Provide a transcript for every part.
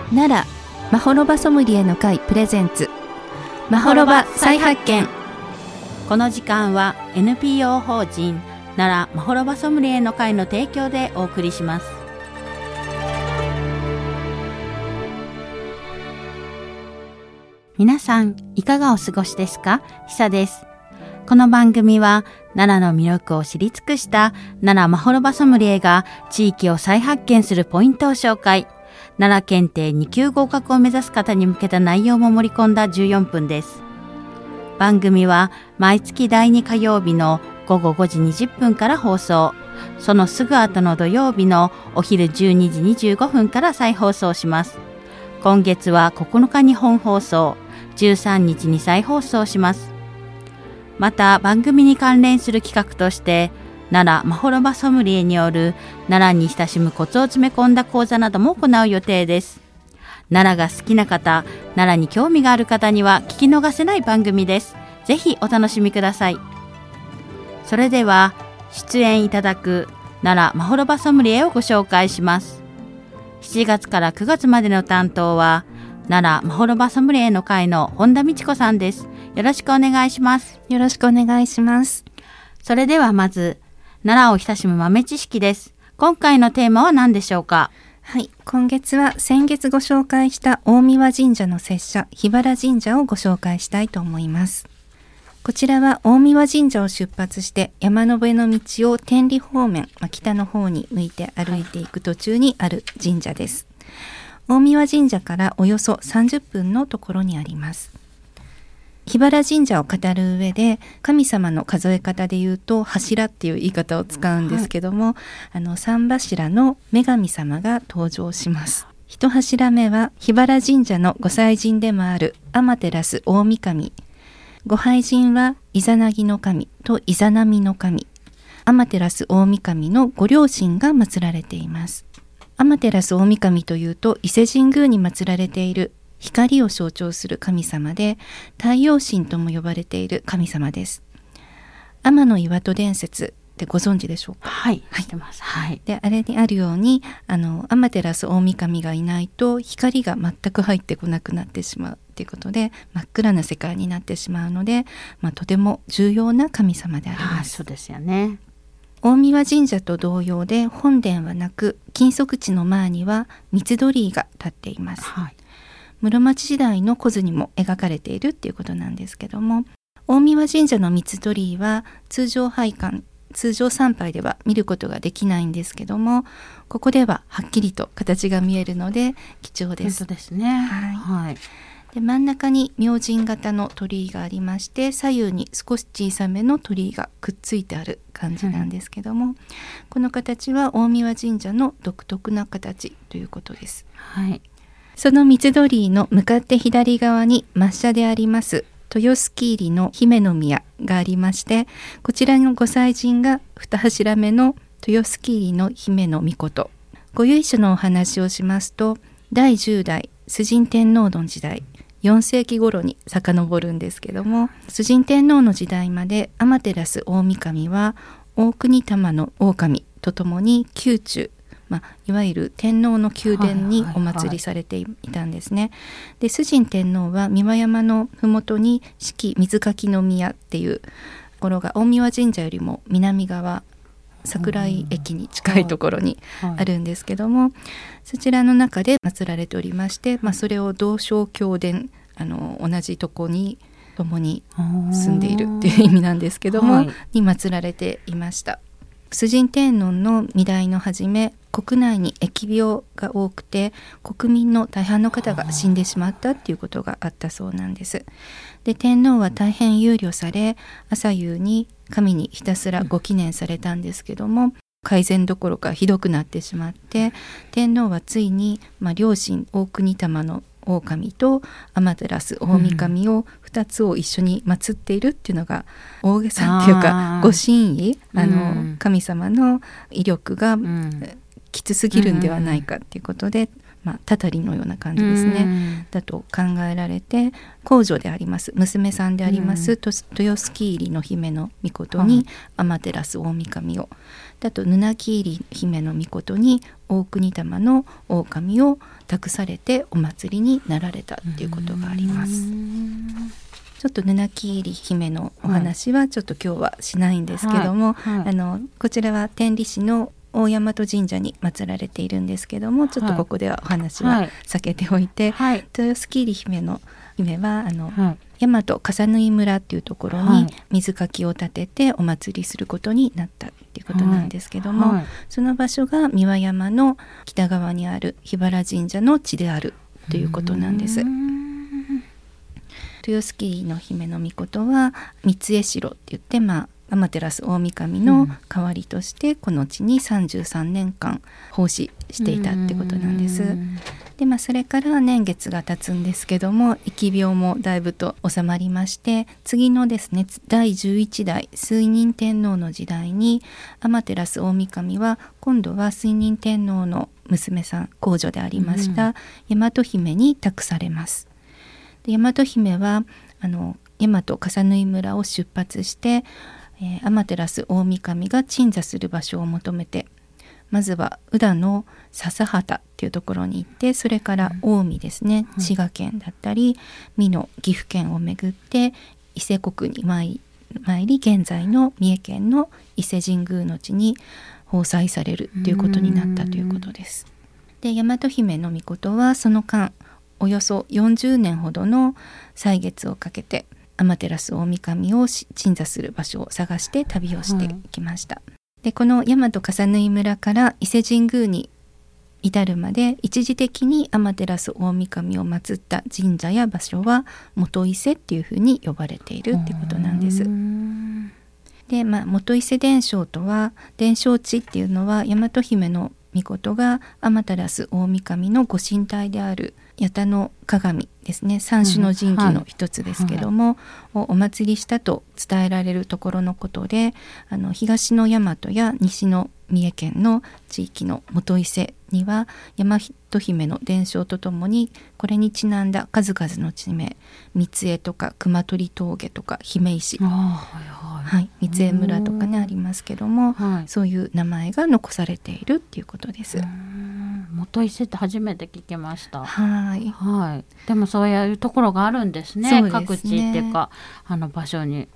奈良まほろばソムリエの会プレゼンツまほろば再発見。 この時間は NPO 法人奈良まほろばソムリエの会の提供でお送りします。皆さんいかがお過ごしですか？ひさです。この番組は奈良の魅力を知り尽くした奈良まほろばソムリエが地域を再発見するポイントを紹介。奈良検定2級合格を目指す方に向けた内容も盛り込んだ14分です。番組は毎月第2火曜日の午後5時20分から放送。そのすぐ後の土曜日のお昼12時25分から再放送します。今月は9日に本放送、13日に再放送します。また番組に関連する企画として奈良まほろばソムリエによる奈良に親しむコツを詰め込んだ講座なども行う予定です。奈良が好きな方、奈良に興味がある方には聞き逃せない番組です。ぜひお楽しみください。それでは出演いただく奈良まほろばソムリエをご紹介します。7月から9月までの担当は奈良まほろばソムリエの会の本田美智子さんです。よろしくお願いします。 よろしくお願いします。 それではまず奈良を親しむ豆知識です。今回のテーマは何でしょうか？ はい、今月は先月ご紹介した大神神社の拙者桧原神社をご紹介したいと思います。こちらは大神神社を出発して山辺の道を天理方面、北の方に向いて歩いていく途中にある神社です。大神神社からおよそ30分のところにあります。桧原神社を語る上で神様の数え方でいうと柱っていう言い方を使うんですけども、三柱の女神様が登場します。一柱目は桧原神社のご祭神でもある天照大神。ご拝神はイザナギの神とイザナミの神。天照大神のご両親が祀られています。天照大神というと伊勢神宮に祀られている光を象徴する神様で、太陽神とも呼ばれている神様です。天の岩戸伝説ってご存知でしょうか？ はい、知ってます。はい。 で、あれにあるように天照大神がいないと光が全く入ってこなくなってしまうということで、真っ暗な世界になってしまうので、とても重要な神様であります。 そうですよね。 大神神社と同様で本殿はなく、金足地の前には三つ鳥居が立っています。 はい。 室町時代の古図にも描かれているっていうことなんですけども、大神神社の三つ鳥居は通常参拝では見ることができないんですけども、ここでははっきりと形が見えるので貴重です。 本当ですね。はい。 で、真ん中に明神型の鳥居がありまして、左右に少し小さめの鳥居がくっついてある感じなんですけども、この形は大神神社の独特な形ということです。 はい。 その三つ鳥居の向かって左側に末社であります豊洲入の姫宮がありまして、こちらのご祭神が二柱目の豊洲入の姫命。ご由緒のお話をしますと、第10代崇神天皇の時代、4世紀頃に遡るんですけども、崇神天皇の時代まで天照大神は大国玉の狼とともに宮中、いわゆる天皇の宮殿にお祭りされていたんですね。で、崇神天皇は三輪山のふもとに四季水垣宮っていうところが大神神社よりも南側、桜井駅に近いところにあるんですけども、そちらの中で祀られておりまして、それを同正教殿、同じとこに共に住んでいるっていう意味なんですけども、に祀られていました。崇神天皇の御代の初め、国内に疫病が多くて国民の大半の方が死んでしまったっていうことがあったそうなんです。で、天皇は大変憂慮され、朝夕に神にひたすらご祈念されたんですけども、改善どころかひどくなってしまって、天皇はついに、両親大国玉の狼と天照大神を2つを一緒に祀っているっていうのが大げさっていうか、ご神威、神様の威力がきつすぎるんではないかっていうことで、 たたりのような感じですね、だと考えられて、皇女であります娘さんであります、豊洲木入の姫の御事に天照大神を、あと布木入姫の御事に大国玉の狼を託されてお祭りになられたっていうことがあります。ちょっと布木入姫のお話はちょっと今日はしないんですけども、こちらは天理市の大大和神社に祀られているんですけども、ちょっとここではお話は避けておいて、豊洲木入姫の姫は大和笠縫村っていうところに水かきを立ててお祭りすることになったっていうことなんですけども、その場所が三輪山の北側にある桧原神社の地であるということなんです。豊洲木の姫の御事は三江城って言って、天照大神の代わりとしてこの地に33年間奉仕していたってことなんです。で、それから年月が経つんですけども、疫病もだいぶと収まりまして、次のですね第11代推認天皇の時代に天照大神は今度は推認天皇の娘さん、皇女でありました大和姫に託されます。で、大和姫は大和笠縫村を出発して天照大神が鎮座する場所を求めて、まずは宇田の笹畑っていうところに行って、それから近江ですね、滋賀県だったり美濃岐阜県を巡って伊勢国に参り、現在の三重県の伊勢神宮の地に奉祭されるということになったということです。で、大和姫の御事はその間およそ40年ほどの歳月をかけて天照大神を鎮座する場所を探して旅をしてきました。で、この大和笠縫村から伊勢神宮に至るまで一時的に天照大神を祀った神社や場所は元伊勢っていうふうに呼ばれているっていうことなんです。で、元伊勢伝承とは、伝承地っていうのは大和姫の御事が天照大神のご神体である八田の鏡ですね、三種の神器の一つですけども、お祭りしたと伝えられるところのことで、東の大和や西の三重県の地域の元伊勢には大和姫の伝承とともにこれにちなんだ数々の地名、三重とか熊取峠とか姫石、三重村とかねありますけども、そういう名前が残されているっていうことです。 元伊勢って初めて聞きました。 はい。 でもそういうところがあるんですね。各地っていうか場所に。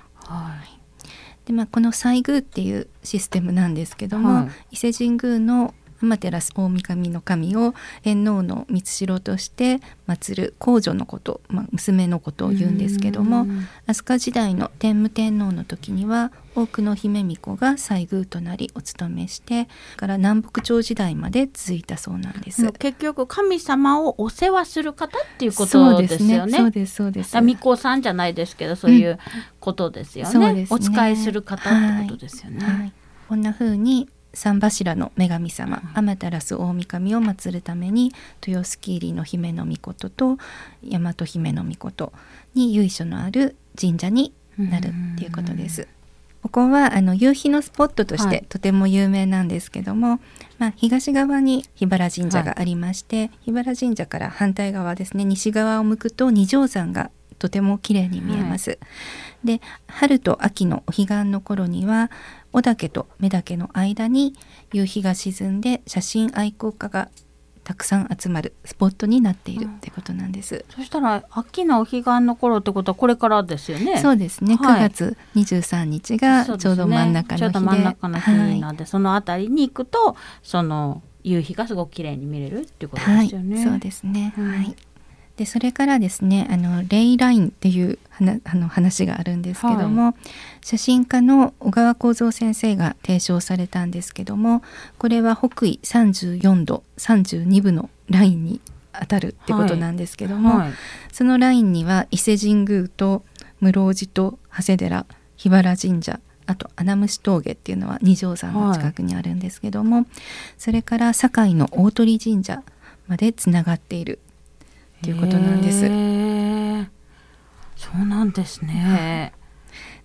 で、この西宮っていうシステムなんですけども、伊勢神宮の天照大神の神を天皇の御代として祀る皇女のこと、娘のことを言うんですけども、飛鳥時代の天武天皇の時には多くの姫巫女が西宮となりお務めしてから南北朝時代まで続いたそうなんです。 結局神様をお世話する方っていうことですよね。 そうですそうです。 巫女さんじゃないですけど、そういうことですよね。お仕えする方ってことですよね。 こんな風に三柱の女神様、天照大神を祀るために豊洲木入の姫の御事と大和姫の御事に由緒のある神社になるっていうことです。ここは夕日のスポットとしてとても有名なんですけども、東側に桧原神社がありまして、桧原神社から反対側ですね、西側を向くと二条山がとても綺麗に見えます。で、春と秋のお彼岸の頃には小岳と目岳の間に夕日が沈んで写真愛好家がたくさん集まるスポットになっているってことなんです。 そしたら秋のお彼岸の頃ってことはこれからですよね。 そうですね、9月23日がちょうど真ん中の日で、 ちょうど真ん中の日なんで、そのあたりに行くとその夕日がすごく綺麗に見れるっていうことですよね。 そうですね。で、それからですね、レイラインっていう話があるんですけども、写真家の小川幸三先生が提唱されたんですけども、これは北緯34度32分のラインに当たるってことなんですけども、そのラインには伊勢神宮と室生寺と長谷寺、桧原神社、あと穴虫峠っていうのは二条山の近くにあるんですけども、それから堺の大鳥神社までつながっているということなんです。 そうなんですね。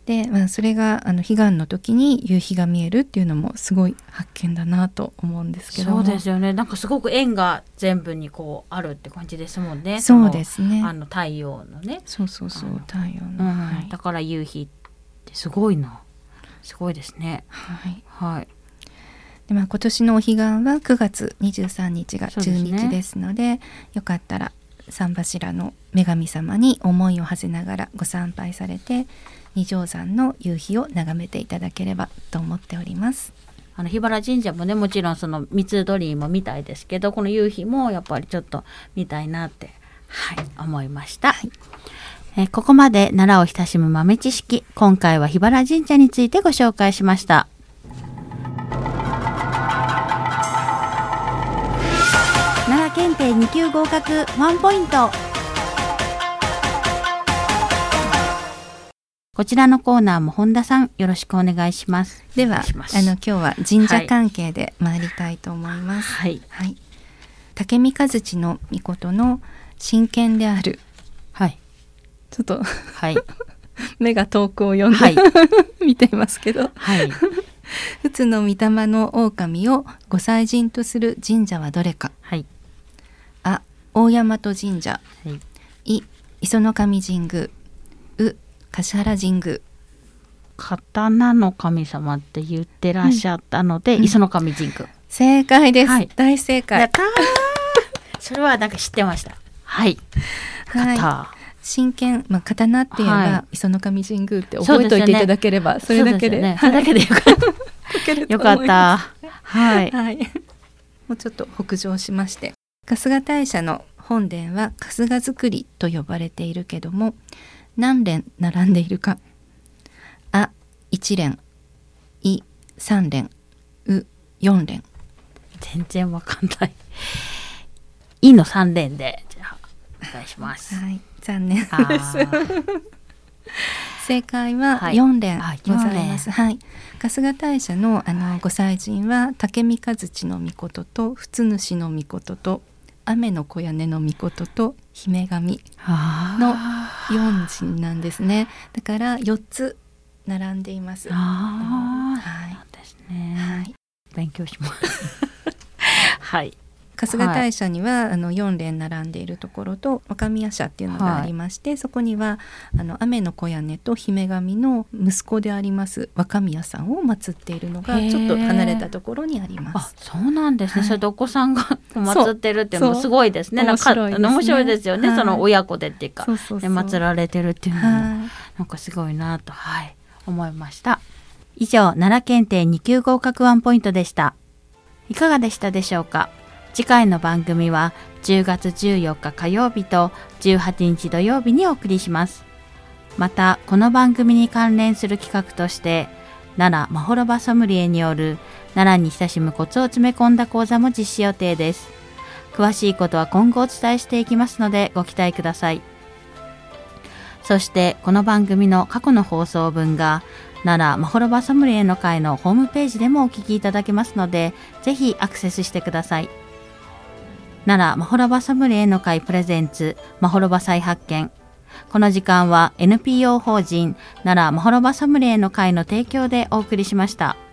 で、それが彼岸の時に夕日が見えるっていうのもすごい発見だなと思うんですけども。 そうですよね。なんかすごく円が全部にこうあるって感じですもんね。 そうですね。 太陽のね。 そう太陽の、はい、 だから夕日ってすごいな。すごいですね。 はいはい。 で今年のお彼岸は9月23日が中日ですので、よかったら三柱の女神様に思いを馳せながらご参拝されて、二条山の夕日を眺めていただければと思っております。 桧原神社もね、もちろんその三つ鳥居も見たいですけど、この夕日もやっぱりちょっと見たいなって、はい、思いました。はい、ここまで奈良を親しむ豆知識、今回は桧原神社についてご紹介しました。奈良検定2級合格1ポイント。こちらのコーナーも本田さんよろしくお願いします。 では今日は神社関係で参りたいと思います。 はい、 はい、竹見和地の命の神剣である、 はい、 ちょっと、 はい、 目が遠くを読んで、はい、見ていますけど、 はい、 宇津の御霊の狼をご祭神とする神社はどれか。 はい、 あ、大大和神社、 はい、 い、磯の神神宮、う、橿原神宮。 刀の神様って言ってらっしゃったので、磯の神神宮。 正解です、 はい、 大正解。 やったーそれはなんか知ってました。はい、 はい、真剣、刀って言えば、はい、磯の神神宮って覚えておいていただければ、それだけで、 それだけでよかったよかった。はい、 はい、もうちょっと北上しまして、春日大社の本殿は春日造りと呼ばれているけども、何連並んでいるか。あ、1連、い、3連、う、4連。 全然わかんない。いの3連で、じゃあお願いします。 はい、残念です。正解は4連ございます。はい、春日大社のご祭神は竹見和地の命と普津主の命と雨の小屋根の命と姫神の4神なんですね。だから4つ並んでいます。 はい、ですね。 はい、 勉強します。はい。 春日大社には4連並んでいるところと若宮社っていうのがありまして、はい、そこには雨の小屋根と姫神の息子であります若宮さんを祀っているのがちょっと離れたところにあります。 あ、そうなんですね。はい、それでお子さんが祀ってるっていうのもすごいですね。 面白いですね。 面白いですよね。はい、その親子でっていうか、 そう祀られてるっていうのも、はい、なんかすごいなと、はい、思いました。以上、奈良検定2級合格1ポイントでした。いかがでしたでしょうか。次回の番組は10月14日火曜日と18日土曜日にお送りします。またこの番組に関連する企画として奈良まほろばソムリエによる奈良に親しむコツを詰め込んだ講座も実施予定です。詳しいことは今後お伝えしていきますのでご期待ください。そしてこの番組の過去の放送分が奈良まほろばソムリエの会のホームページでもお聞きいただけますので、ぜひアクセスしてください。奈良まほろばソムリエの会プレゼンツまほろば再発見。この時間は NPO 法人奈良まほろばソムリエの会の提供でお送りしました。